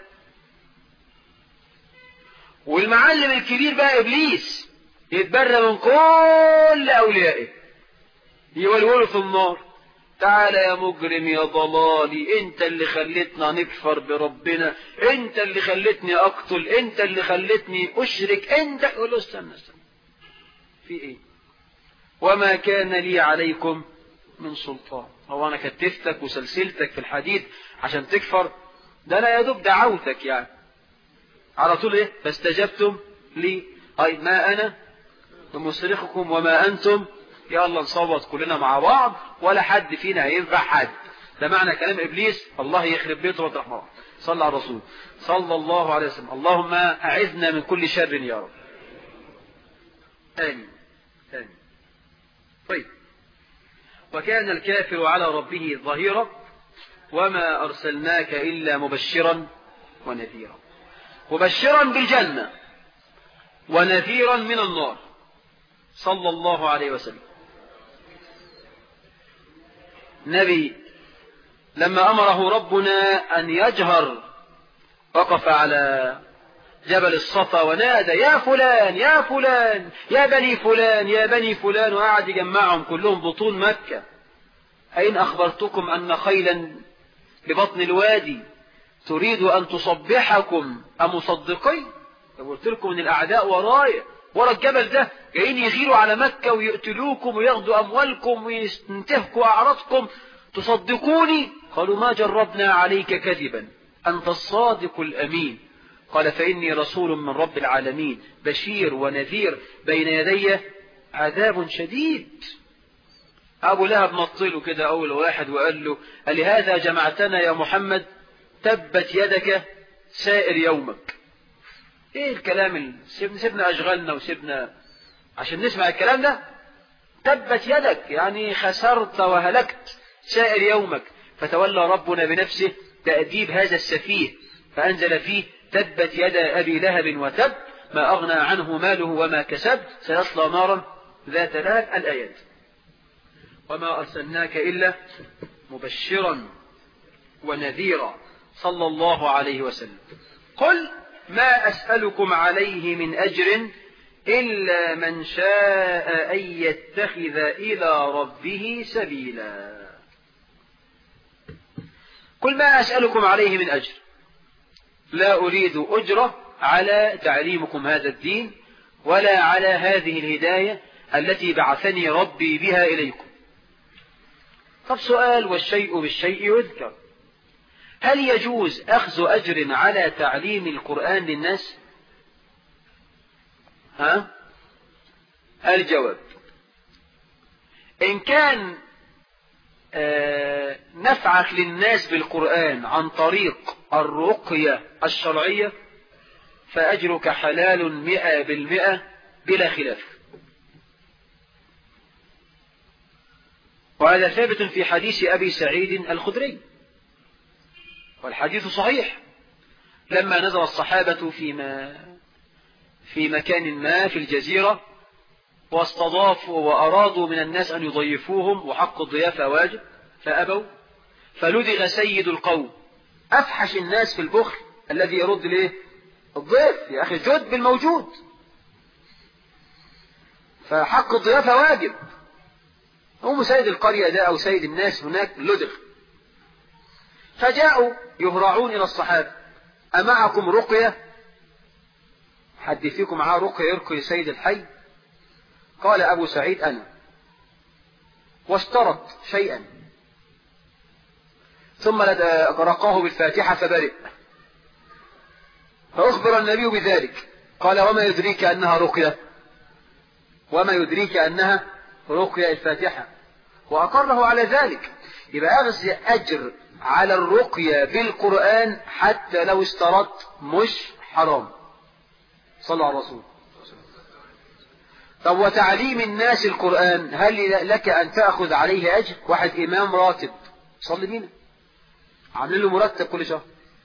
والمعلم الكبير بقى إبليس يتبرى من كل أوليائه، يولولوا في النار. تعال يا مجرم يا ضلالي، انت اللي خلتنا نكفر بربنا، انت اللي خلتني اقتل، انت اللي خلتني اشرك، انت. يقول له استنى استنى في ايه؟ وما كان لي عليكم من سلطان. هو انا كتفتك وسلسلتك في الحديد عشان تكفر؟ ده انا يا دوب دعوتك يعني على طول. ايه فاستجبتم لي؟ اي ما انا بمصرخكم وما انتم. يلا نصوت كلنا مع بعض ولا حد فينا هينفع حد. ده معنى كلام إبليس. الله يخرب بيته وترحمه. صلى على الرسول صلى الله عليه وسلم. اللهم أعذنا من كل شر يا رب. آمين آمين. طيب، وكان الكافر على ربه ظهيرا. وما أرسلناك إلا مبشرا ونذيرا. مبشرا بالجنة ونذيرا من النار صلى الله عليه وسلم. نبي لما أمره ربنا أن يجهر وقف على جبل الصفا ونادى يا فلان يا فلان يا بني فلان يا بني فلان، وقعد يجمعهم كلهم بطون مكة. أين أخبرتكم أن خيلا ببطن الوادي تريد أن تصبحكم أمصدقين؟ قلت لكم من الأعداء ورايا ورا الجبل ده جايين يغيروا على مكة ويقتلوكم وياخدوا أموالكم وينتهكوا أعراضكم، تصدقوني؟ قالوا ما جربنا عليك كذبا، أنت الصادق الأمين. قال فإني رسول من رب العالمين بشير ونذير بين يدي عذاب شديد. أبو لهب نطله كده أول واحد وقال له ألهذا جمعتنا يا محمد؟ تبت يدك سائر يومك. إيه الكلام؟ سيبنا أشغلنا وسيبنا عشان نسمع الكلام ده. تبت يدك يعني خسرت وهلكت سائر يومك. فتولى ربنا بنفسه تأديب هذا السفيه فأنزل فيه تبت يدا أبي لهب وتب ما أغنى عنه ماله وما كسب سيصلى نارا ذات لهب الآيات. وما أرسلناك إلا مبشرا ونذيرا صلى الله عليه وسلم. قل ما أسألكم عليه من أجر إلا من شاء أن يتخذ إلى ربه سبيلا. قل ما أسألكم عليه من أجر، لا أريد أجرة على تعليمكم هذا الدين ولا على هذه الهداية التي بعثني ربي بها إليكم. طب سؤال، والشيء بالشيء يذكر، هل يجوز أخذ أجر على تعليم القرآن للناس؟ ها؟ الجواب إن كان آه نفعك للناس بالقرآن عن طريق الرقية الشرعية فأجرك حلال مئة بالمئة بلا خلاف. وهذا ثابت في حديث أبي سعيد الخدري، والحديث صحيح. لما نزل الصحابة فيما في مكان ما في الجزيرة واستضافوا وأرادوا من الناس أن يضيفوهم وحق الضيافة واجب فأبوا، فلدغ سيد القوم أفحش الناس في البخل الذي يرد ليه الضيف، يا أخي جد بالموجود، فحق الضيافة واجب. هم سيد القرية ده أو سيد الناس هناك لدغ، فجاءوا يهرعون إلى الصحابة أمعكم رقية؟ حد فيكم معاه رقية يرقي سيد الحي؟ قال أبو سعيد أنا، واشترط شيئا ثم رقاه بالفاتحة فبرئ، فأخبر النبي بذلك قال وما يدريك أنها رقية؟ وما يدريك أنها رقية الفاتحة، وأقره على ذلك. يبقى أخذ أجر على الرقية بالقرآن حتى لو اشترط مش حرام. صلى على الرسول. طب وتعليم الناس القرآن هل لك أن تأخذ عليه أجر؟ واحد إمام راتب صلي بينا عاملين له مرتب كل شهر،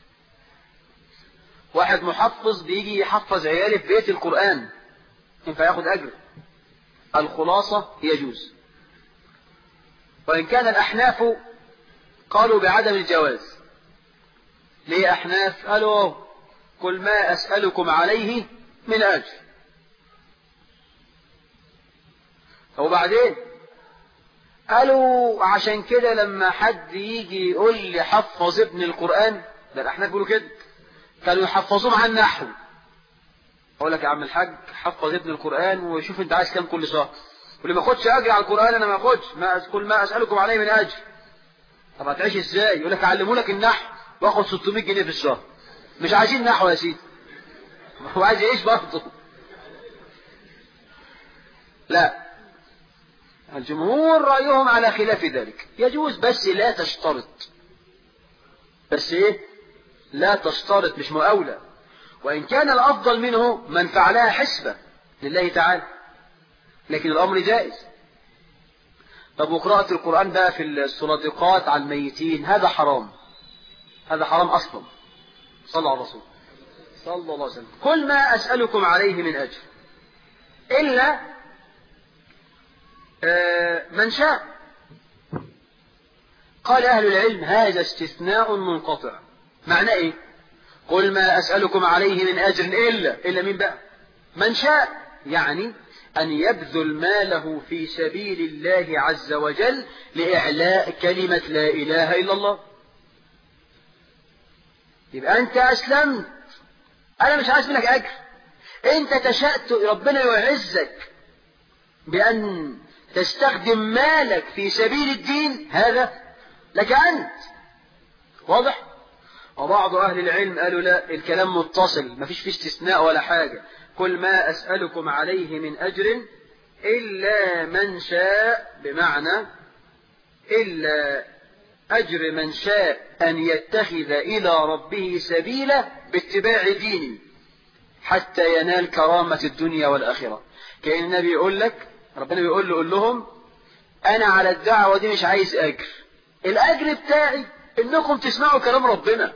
واحد محفظ بيجي يحفظ عياله في بيت القرآن ينفع ياخذ أجر؟ الخلاصة يجوز. وإن كان الأحناف قالوا بعدم الجواز. ليه أحناف؟ قالوا قل ما أسألكم عليه من أجر. وبعدين قالوا عشان كده لما حد يجي يقول لي حفظ ابن القرآن، ده الأحناف بيقولوا كده، كانوا يحفظوه عن نحو. أقول لك يا عم الحاج حفظ ابن القرآن وشوف أنت عايز كام كل شهر، واللي ما أخدش أجر على القرآن أنا ما أخدش، ما كل ما أسألكم عليه من أجر. طب هتعيش إزاي؟ يقول لك أعلموا لك النحو وآخد ستمائة جنيه في الشهر. مش عايزين نحو يا سيدي، هو عايز يعيش برضه. لا، الجمهور رأيهم على خلاف ذلك، يجوز بس لا تشترط. بس ايه؟ لا تشترط، مش مؤولة. وإن كان الأفضل منه من فعلها حسبة لله تعالى، لكن الأمر جائز. طب وقراءة القرآن بقى في الصناديقات على الميتين هذا حرام، هذا حرام أصلا. صلى على الرسول صلى الله عليه وسلم. كل ما أسألكم عليه من أجر إلا من شاء. قال أهل العلم هذا استثناء منقطع. معنى إيه؟ قل ما أسألكم عليه من أجر إلا إلا من بقى؟ من شاء، يعني أن يبذل ماله في سبيل الله عز وجل لإعلاء كلمة لا إله إلا الله. يبقى أنت أسلمت، أنا مش عايز منك أجر، أنت تشأت ربنا يعزك بأن تستخدم مالك في سبيل الدين، هذا لك أنت. واضح؟ وبعض أهل العلم قالوا لا، الكلام متصل ما فيش فيه استثناء ولا حاجة. قل ما أسألكم عليه من أجر إلا من شاء، بمعنى إلا أجر من شاء أن يتخذ إلى ربه سبيلا باتباع ديني حتى ينال كرامة الدنيا والآخرة. كأن النبي يقول لك، ربنا بيقول له قل لهم أنا على الدعوة دي مش عايز أجر، الأجر بتاعي إنكم تسمعوا كلام ربنا،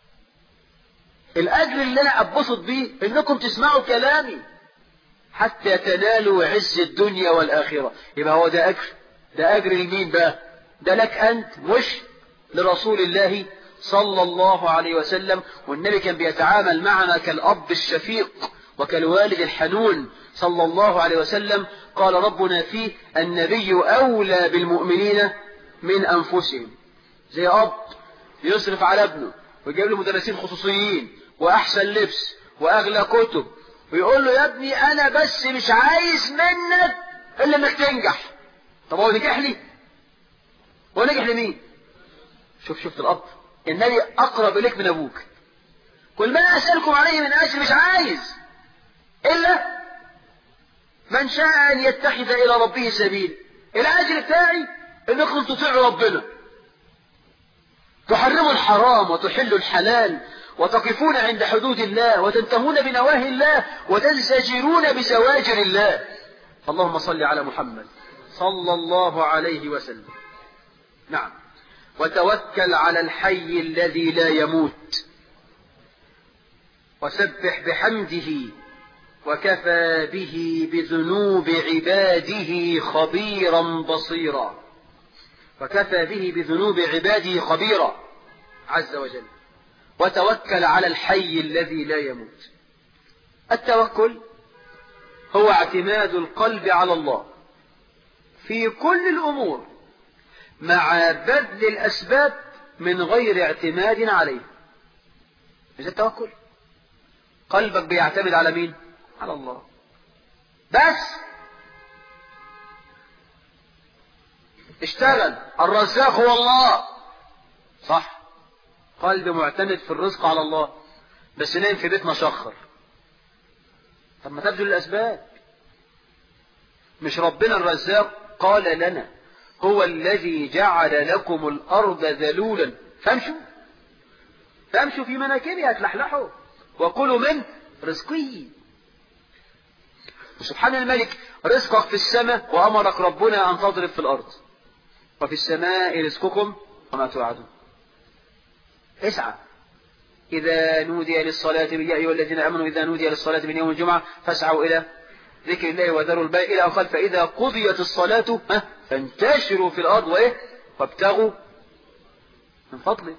الأجر اللي أنا أبسط بيه إنكم تسمعوا كلامي حتى تنالوا عز الدنيا والآخرة. يبقى هو ده أجر، ده أجر لمين بقى؟ ده لك أنت مش لرسول الله صلى الله عليه وسلم. والنبي كان بيتعامل معنا كالأب الشفيق وكالوالد الحنون صلى الله عليه وسلم. قال ربنا فيه النبي أولى بالمؤمنين من أنفسهم. زي أب يصرف على ابنه ويجيب له مدرسين خصوصيين وأحسن لبس وأغلى كتب ويقول له يا ابني أنا بس مش عايز منك إلا إنك تنجح. طب هو نجح لي؟ هو نجح لمين؟ شوف شفت الأب، النبي أقرب إليك من أبوك. كل ما أسألكم عليه من أجر مش عايز إلا من شاء أن يتخذ إلى ربه سبيل. الأجر بتاعي إنكم تطيعوا ربنا، تحرموا الحرام وتحلوا الحلال وتقفون عند حدود الله وتنتهون بنواهي الله وتنزجرون بزواجر الله. اللهم صل على محمد صلى الله عليه وسلم. نعم. وتوكل على الحي الذي لا يموت وسبح بحمده وكفى به بذنوب عباده خبيرا بصيرا. وكفى به بذنوب عباده خبيرا عز وجل. وتوكل على الحي الذي لا يموت. التوكل هو اعتماد القلب على الله في كل الأمور مع بذل الأسباب من غير اعتماد عليه. مش التوكل؟ قلبك بيعتمد على مين؟ على الله بس. اشتغل، الرزاق هو الله، صح؟ قلب معتمد في الرزق على الله بس نايم في بيت مشخر. طب ما تبذل الأسباب. مش ربنا الرزاق قال لنا هو الذي جعل لكم الأرض ذلولا فامشوا فامشوا في مناكبها تلحلحوا وكلوا من رزقه. سبحان الملك، رزقك في السماء وأمرك ربنا أن تضرب في الأرض. وفي السماء رزقكم وما توعدون. اسعى. إذا نودي للصلاة يا أيها الذين آمنوا إذا نودي للصلاة من يوم الجمعة فاسعوا إلى ذكر الله وذروا البيع إلى أخر فإذا قضيت الصلاة فانتشروا في الأرض وإيه وابتغوا من فضله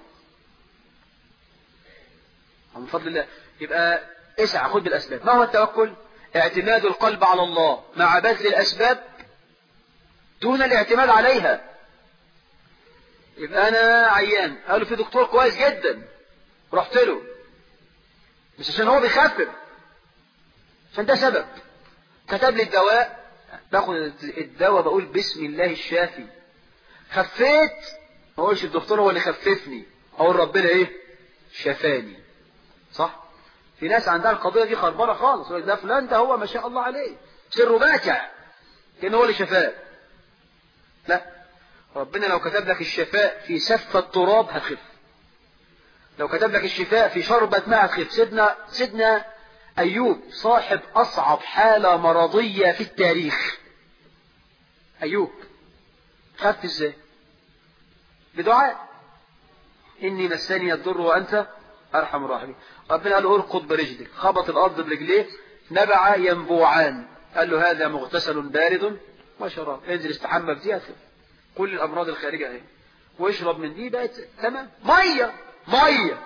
من فضل الله. يبقى اسعى، خذ بالأسباب. ما هو التوكل؟ اعتماد القلب على الله مع بذل الأسباب دون الاعتماد عليها. يبقى أنا عيان، قالوا في دكتور كويس جدا رحت له، مش عشان هو بيخفف، عشان ده سبب. كتب لي الدواء، باخد الدواء بقول بسم الله الشافي. خفيت ما اقولش الدكتور هو اللي خففني، اقول ربنا ايه شفاني. صح؟ في ناس عندها القضية دي خربانة خالص، يقول ده فلان ده هو ما شاء الله عليه سره باكع كأنه هو اللي شفاه. لا، ربنا لو كتب لك الشفاء في سفة التراب هتخف، لو كتب لك الشفاء في شربة ماء هتخف. سيدنا سيدنا أيوب صاحب أصعب حالة مرضية في التاريخ، أيوب خف ازاي؟ بدعاء إني مسني الضر وأنت أرحم الراحمين. ربنا قال له اركض برجلك، خبط الأرض برجليه نبع ينبوعان، قال له هذا مغتسل بارد وشراب، انزل استحمى بدي هتخف كل الأمراض الخارجة اهي واشرب من دي بقت تمام. مية مية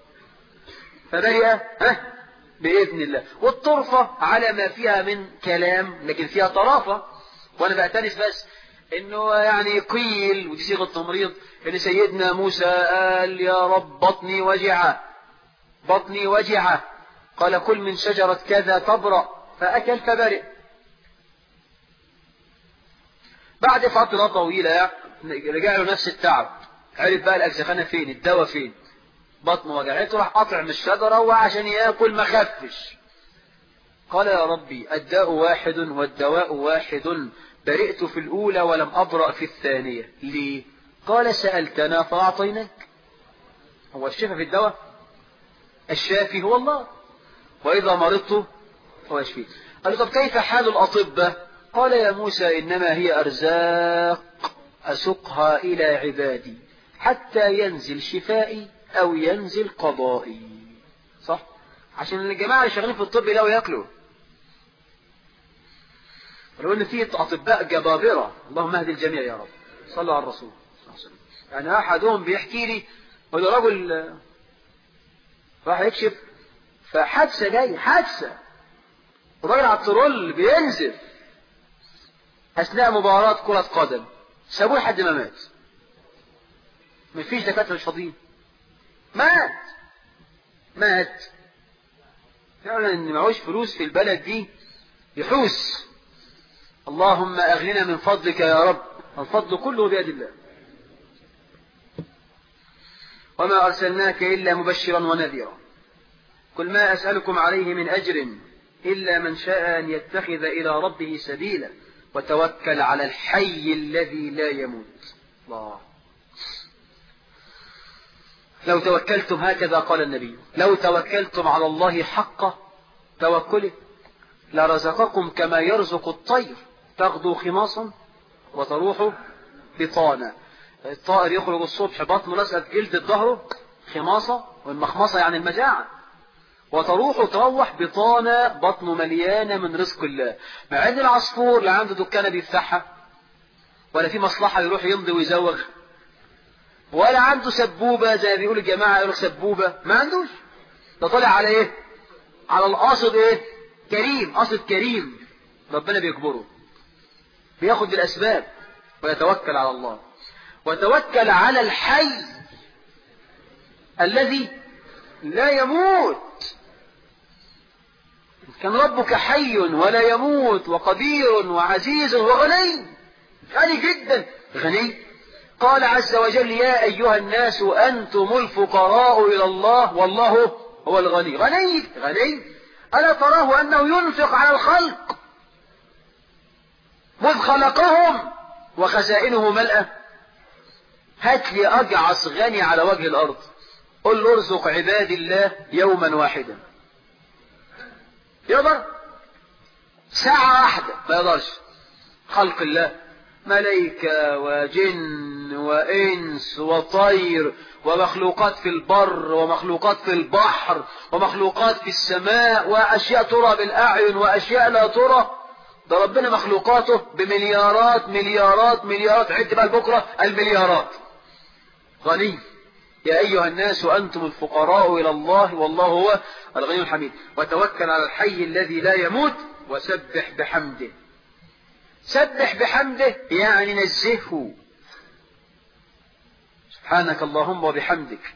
فبرئ ها بإذن الله. والطرفة على ما فيها من كلام لكن فيها طرافة. وأنا بأتنس بس إنه يعني قيل ودي صيغة تمريض إن سيدنا موسى قال يا رب بطني وجعة بطني وجعة، قال كل من شجرة كذا تبرأ، فأكل فبرئ. بعد فترة طويلة رجع له نفس التعب، عرف بقى الأجزخانة فين، الدواء فين، بطنه وجعته، راح قاطع من الشجرة وعشان يأكل ما خفش. قال يا ربي الداء واحد والدواء واحد، برئت في الأولى ولم أبرأ في الثانية، ليه؟ قال سألتنا فأعطيناك. هو الشفاء في الدواء؟ الشافي هو الله، وإذا مرضت هو يشفي. قال له طب كيف حال الأطباء؟ قال يا موسى إنما هي أرزاق أسقها إلى عبادي حتى ينزل شفائي أو ينزل قضائي. صح؟ عشان الجماعة اللي شغالين في الطب لا يأكلوا. ولو ان في اطباء جبابرة، اللهم اهدي الجميع يا رب، صلوا على الرسول صلى الله عليه وسلم. يعني احدهم بيحكي لي، وده رجل راح يكشف فحادثة جاي حادثة، الراجل على الترول بينزف اثناء مباراة كرة قدم، سابوه لحد ما مات. مفيش دكاترة مش فاضيين، مات مات فعلا. ان معوش فلوس في البلد دي يحوس. اللهم أغننا من فضلك يا رب، الفضل كله بيد الله. وما أرسلناك إلا مبشرا ونذيرا، قل ما أسألكم عليه من أجر إلا من شاء أن يتخذ إلى ربه سبيلا وتوكل على الحي الذي لا يموت. الله. لو توكلتم، هكذا قال النبي، لو توكلتم على الله حق توكله لرزقكم كما يرزق الطير تغدو خماصا وتروح بطانا. الطائر يخرج الصبح بطنه لسعت جلد الظهر خماصة، والمخمصة يعني المجاعة، وتروح تروح بطانا بطنه مليانة من رزق الله. مع ان العصفور لا عنده دكانة بيفتحها، ولا في مصلحة يروح يمضي ويزوغ، ولا عنده سبوبة زي ما بيقول الجماعة يقولوا سبوبة، ما عندوش. ده طالع على ايه؟ على القاصد ايه؟ كريم، قاصد كريم ربنا بيكبره، بياخد بالأسباب ويتوكل على الله. وتوكل على الحي الذي لا يموت. كان ربك حي ولا يموت وقدير وعزيز وغني، غني جدا غني. قال عز وجل يا أيها الناس أنتم الفقراء إلى الله والله هو الغني. غني غني. ألا تراه أنه ينفق على الخلق مذ خلقهم وخزائنه ملأة؟ هات لي أجعص غني على وجه الأرض، قل له ارزق عباد الله يوما واحدا، يقدر؟ ساعة واحدة ما يقدرش. خلق الله ملائكة وجن وإنس وطير ومخلوقات في البر ومخلوقات في البحر ومخلوقات في السماء وأشياء ترى بالأعين وأشياء لا ترى. ده ربنا مخلوقاته بمليارات مليارات مليارات، عد بقى بكرة المليارات. غني. يا أيها الناس أنتم الفقراء إلى الله والله هو الغني الحميد. وتوكل على الحي الذي لا يموت وسبح بحمده. سبح بحمده يعني نزهه. سبحانك اللهم وبحمدك.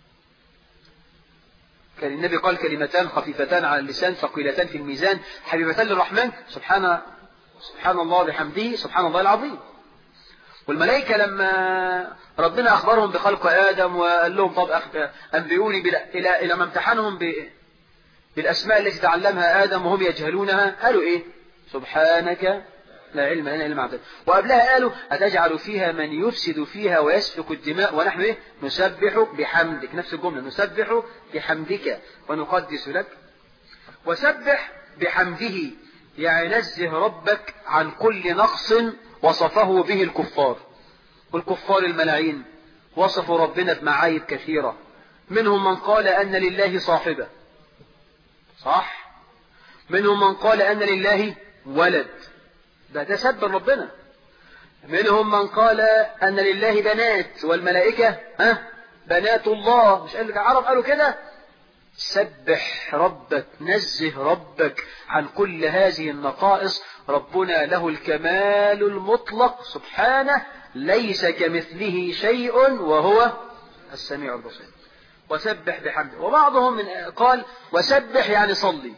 كان النبي قال كلمتان خفيفتان على اللسان ثقيلتان في الميزان حبيبتان للرحمن، سبحان سبحان الله وبحمده سبحان الله العظيم. والملائكة لما ربنا أخبرهم بخلق آدم وقال لهم طب أنبئوني إلى إلى ما امتحنهم بالأسماء التي تعلمها آدم وهم يجهلونها، قالوا إيه؟ سبحانك لا علم لنا إلا ما علمتنا. وقبلها قالوا أتجعل فيها من يفسد فيها ويسفك الدماء ونحن إيه؟ نسبح بحمدك. نفس الجملة، نسبح بحمدك ونقدس لك. وسبح بحمده يعني نزه ربك عن كل نقص وصفه به الكفار. والكفار الملاعين وصفوا ربنا بمعايب كثيرة، منهم من قال أن لله صاحبة، صح؟ منهم من قال أن لله ولد، ده تسب ربنا. منهم من قال أن لله بنات والملائكة ها بنات الله، مش قال لك العرب قالوا كده؟ سبح ربك، نزه ربك عن كل هذه النقائص. ربنا له الكمال المطلق سبحانه، ليس كمثله شيء وهو السميع البصير. وسبح بحمده. وبعضهم من قال وسبح يعني صلي.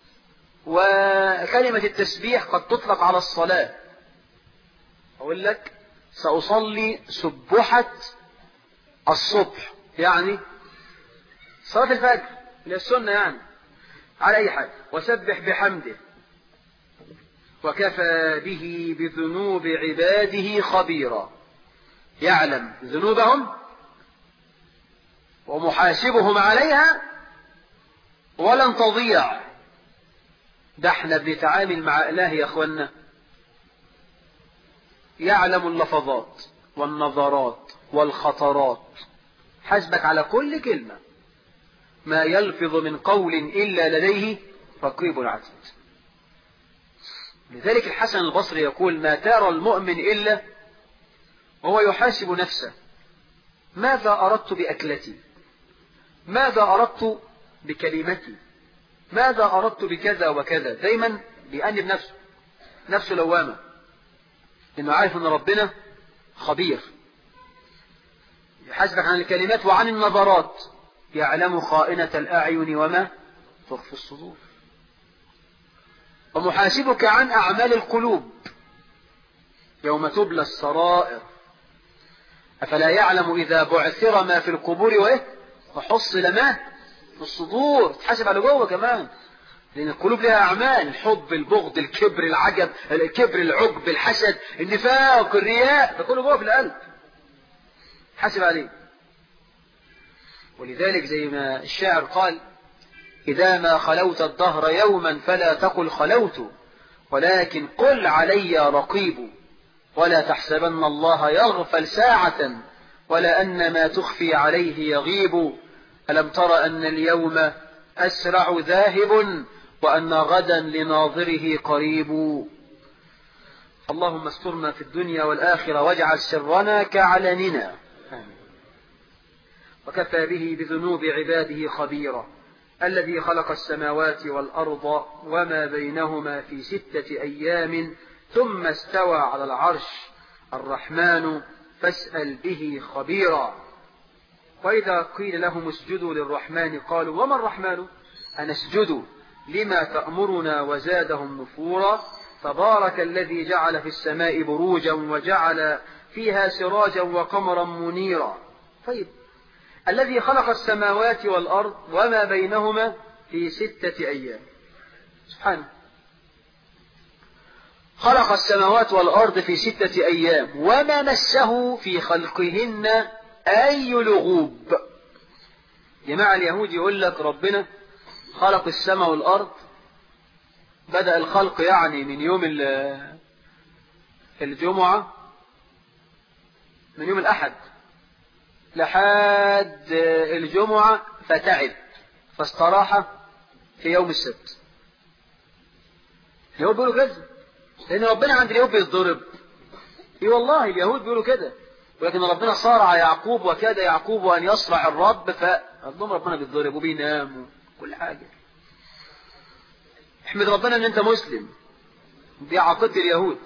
وكلمة التسبيح قد تطلق على الصلاة. أقول لك سأصلي سبحة الصبح، يعني صلاة الفجر اللي السنة يعني، على أي حال. وسبح بحمده وكفى به بذنوب عباده خبيرا، يعلم ذنوبهم ومحاسبهم عليها ولن تضيع. ده احنا بنتعامل مع إله يا أخوانا يعلم اللفظات والنظرات والخطرات، حسبك على كل كلمة، ما يلفظ من قول إلا لديه رقيب عتيد. لذلك الحسن البصري يقول ما ترى المؤمن إلا وهو يحاسب نفسه، ماذا أردت بأكلتي، ماذا أردت بكلمتي، ماذا أردت بكذا وكذا. دايما بيأنب نفسه، نفسه لوامة، لأنه عارف أن ربنا خبير يحاسبك عن الكلمات وعن النظرات، يعلم خائنة الأعين وما تخفي الصدور، ومحاسبك عن أعمال القلوب يوم تبلى السرائر. أفلا يعلم إذا بعثر ما في القبور وإيه وحصل ما في الصدور، تحاسب على جوه كمان، لأن القلوب لها أعمال، الحب، البغض، الكبر، العجب، الكبر، العجب، الحسد، النفاق، الرياء، ده كله جوه في القلب، حاسب عليه. ولذلك زي ما الشاعر قال إذا ما خلوت الدهر يوما فلا تقل خلوت، ولكن قل علي رقيب، ولا تحسبن الله يغفل ساعة، ولا أن ما تخفي عليه يغيب. ألم تر أن اليوم أسرع ذاهب، وأن غدا لناظره قريب. اللهم استرنا في الدنيا والآخرة واجعل سرنا كعلننا. آمين. وكفى به بذنوب عباده خبيرا، الذي خلق السماوات والأرض وما بينهما في ستة أيام ثم استوى على العرش الرحمن فاسأل به خبيرا. وإذا قيل لهم اسجدوا للرحمن قالوا وما الرحمن أنسجد لما تأمرنا وزادهم نفورا. تبارك الذي جعل في السماء بروجا وجعل فيها سراجا وقمرا منيرا. طيب الذي خلق السماوات والأرض وما بينهما في ستة أيام، سبحانه خلق السماوات والأرض في ستة أيام وما مسه في خلقهن أي لغوب. جماعة اليهود يقول لك ربنا خلق السماء والأرض، بدأ الخلق يعني من يوم الجمعة، من يوم الأحد لحد الجمعة، فتعب فاستراح في يوم السبت. اليهود بيقولوا كده لأن ربنا عند اليهود بيتضرب. اي والله اليهود بيقولوا كده، ولكن ربنا صارع يعقوب وكاد يعقوب أن يصرع الرب، فالضم ربنا بيتضرب وبينام وكل حاجة. احمد ربنا ان انت مسلم، دي عقيدة اليهود.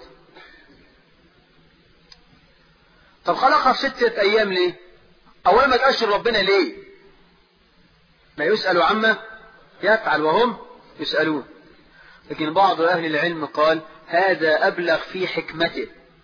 طب خلقها في ستة أيام ليه؟ أولا ما تقاشر ربنا ليه؟ ما يسأل عما يفعل وهم يسألون. لكن بعض أهل العلم قال هذا أبلغ في حكمته.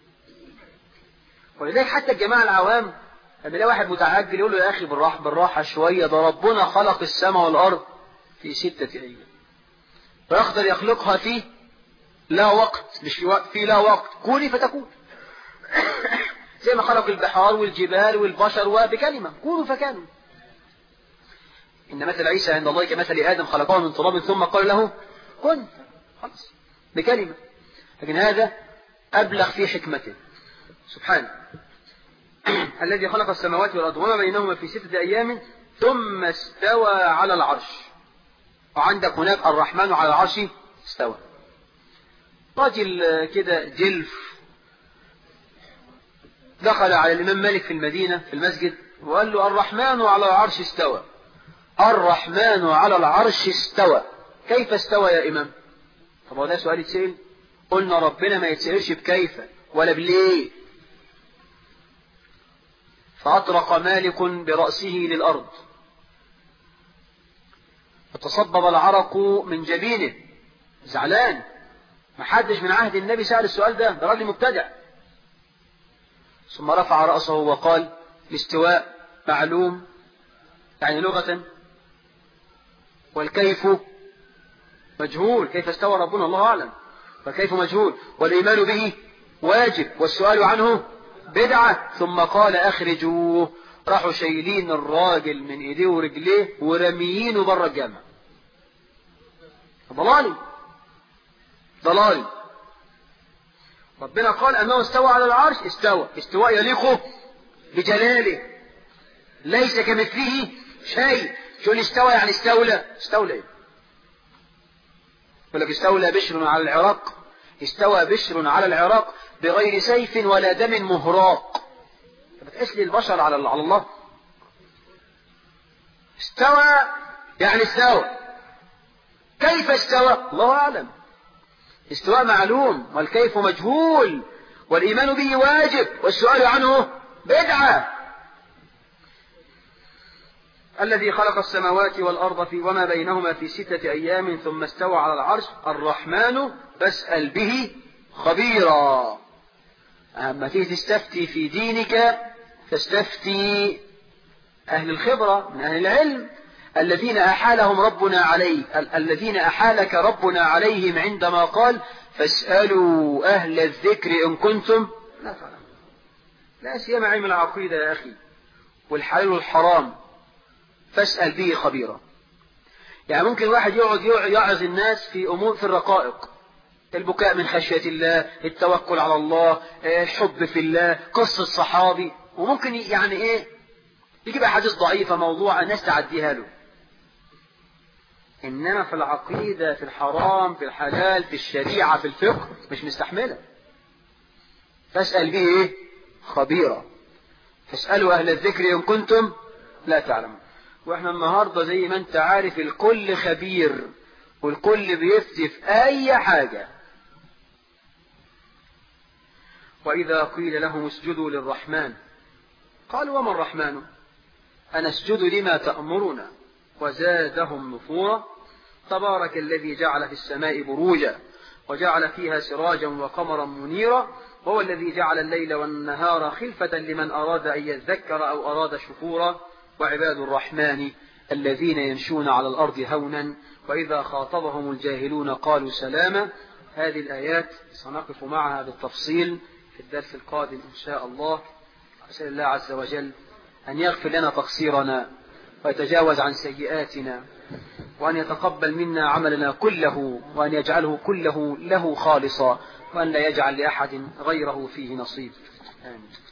ولذلك حتى الجماعة العوام لما يلاقي واحد متعجل يقول له يا أخي بالراحة بالراحة شوية، ده ربنا خلق السماء والأرض في ستة أيام، فيقدر يخلقها فيه لا وقت، مش في وقت، في لا وقت، كوني فتكون. زي ما خلق البحار والجبال والبشر وبكلمة كونوا فكانوا. إن مثل عيسى عند الله كمثل آدم خلقه من تراب ثم قال له كن، خلاص بكلمة. لكن هذا أبلغ في حكمته سبحانه. الذي خلق السماوات والأرض وما بينهما في ستة أيام ثم استوى على العرش. وعندك هناك الرحمن على العرش استوى. راجل كده جلف دخل على الإمام مالك في المدينة في المسجد وقال له الرحمن على العرش استوى، الرحمن على العرش استوى، كيف استوى يا إمام؟ طب هو ده سؤال يتسأل؟ قلنا ربنا ما يتسألش بكيف ولا بليه. فأطرق مالك برأسه للأرض فتصبب العرق من جبينه، زعلان، ما حدش من عهد النبي سأل السؤال ده، ده راجل مبتدع. ثم رفع رأسه وقال الاستواء معلوم، يعني لغة والكيف مجهول، كيف استوى ربنا الله أعلم، فالكيف مجهول، والإيمان به واجب، والسؤال عنه بدعة. ثم قال أخرجوه، راحوا شايلين الراجل من إيديه ورجليه ورميينه بره الجامع. ضلالي ضلالي. ربنا قال أنه استوى على العرش، استوى استواء يليق بجلاله، ليس كمثله شيء. شو اللي استوى يعني استولى؟ استولى ايه؟ يقول لك استولى بشر على العراق، استوى بشر على العراق بغير سيف ولا دم مهراق. بتقيس لي البشر على على الله؟ استوى يعني استوى، كيف استوى الله أعلم. استواء معلوم والكيف مجهول، والإيمان به واجب، والسؤال عنه بدعة. الذي خلق السماوات والأرض في وما بينهما في ستة أيام ثم استوى على العرش الرحمن فاسأل به خبيرا. أما تيجي تستفتي في دينك فاستفتي أهل الخبرة من أهل العلم الذين أحالهم ربنا عليه، الذين أحالك ربنا عليهم عندما قال فاسألوا أهل الذكر إن كنتم لا تعلمون. لا سيما علم العقيدة يا أخي والحلال والحرام، فاسأل به خبيرا. يعني ممكن واحد يقعد يعظ الناس في أمور في الرقائق، البكاء من خشية الله، التوكل على الله، الحب في الله، قصة صحابي، وممكن يعني إيه يجيب أحاديث ضعيفة موضوع الناس تعديها له. إنما في العقيدة، في الحرام، في الحلال، في الشريعة، في الفقه مش مستحملة. فاسأل به إيه خبيرا. فاسألوا أهل الذكر إن كنتم لا تعلمون. وإحنا النهاردة زي ما أنت عارف الكل خبير والكل بيفتي في أي حاجة. وإذا قيل لهم اسجدوا للرحمن قالوا وما الرحمن أنسجد لما تأمرنا وزادهم نفورا. تبارك الذي جعل في السماء بروجا وجعل فيها سراجا وقمرا منيرا وهو الذي جعل الليل والنهار خلفة لمن أراد أن يذكر أو أراد شكورا. وعباد الرحمن الذين يمشون على الأرض هونا وإذا خاطبهم الجاهلون قالوا سلاما. هذه الآيات سنقف معها بالتفصيل في الدرس القادم إن شاء الله. أسأل الله عز وجل أن يغفر لنا تقصيرنا ويتجاوز عن سيئاتنا وأن يتقبل منا عملنا كله وأن يجعله كله له خالصا وأن لا يجعل لأحد غيره فيه نصيب. آمين.